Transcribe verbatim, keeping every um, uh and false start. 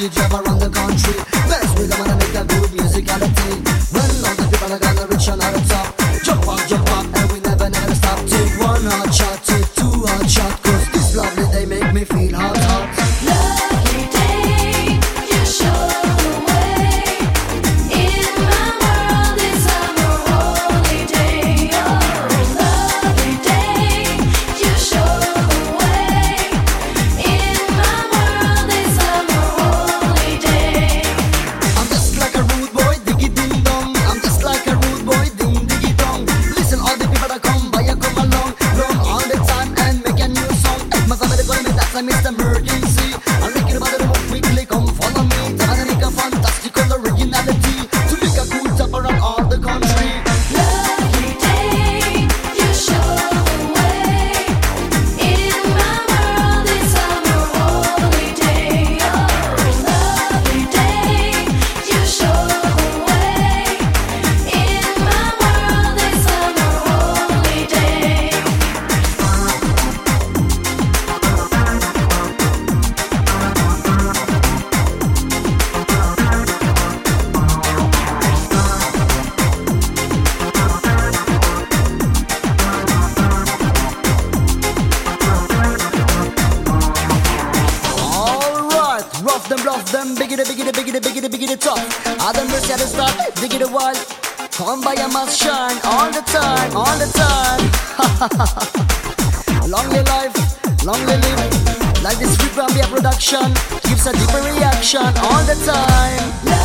D J around the country. Best rhythm and I make a good musicality. When all the people are gonna reach on the top. Jump up, jump up, and we never, never stop. Take one hot shot, take two hot shot. Cause this lovely day make me feel hot, hot. Lovely day, you show the way. In my world, it's a holy day. Oh, lovely day, you show the way. In my world, it's a holy day. I'm just like a rude boy, diggy ding dong. I'm just like a rude boy, ding diggy dong. Listen, all the people that come by, you come along, run all the time and make a new song. My family call me that's a Mister Emergency. I'm thinking about it more quickly, come follow me. Trying to make a fantastical originality to make a cool top around all the country. Lovely day, you show the way. In my world, it's a holy day. Oh, lovely day, you show the way. In my world, it's a holy day. Alright, rough them, rough them, biggity, biggity, biggity, biggity, biggity tough. I done mercy at the start, diggity wild. Come by, I must shine all the time, all the time. Long live life, long live live. Like this free from their production, gives a deeper reaction all the time.